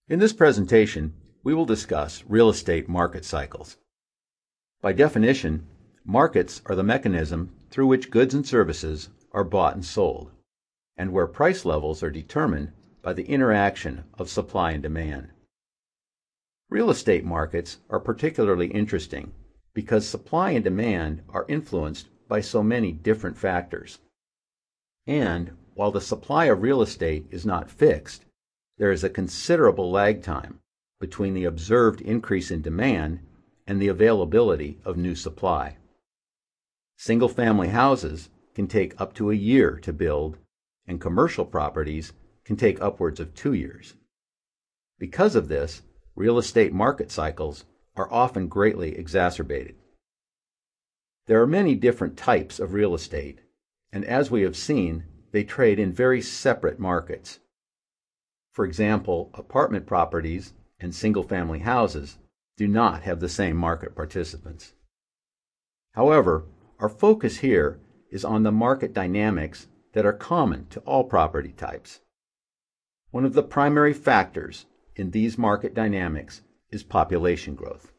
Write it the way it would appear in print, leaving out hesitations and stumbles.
In this presentation, we will discuss real estate market cycles. By definition, markets are the mechanism through which goods and services are bought and sold, and where price levels are determined by the interaction of supply and demand. Real estate markets are particularly interesting because supply and demand are influenced by so many different factors. And while the supply of real estate is not fixed, there is a considerable lag time between the observed increase in demand and the availability of new supply. Single-family houses can take up to a year to build, and commercial properties can take upwards of 2 years. Because of this, real estate market cycles are often greatly exacerbated. There are many different types of real estate, and as we have seen, they trade in very separate markets. For example, apartment properties and single-family houses do not have the same market participants. However, our focus here is on the market dynamics that are common to all property types. One of the primary factors in these market dynamics is population growth.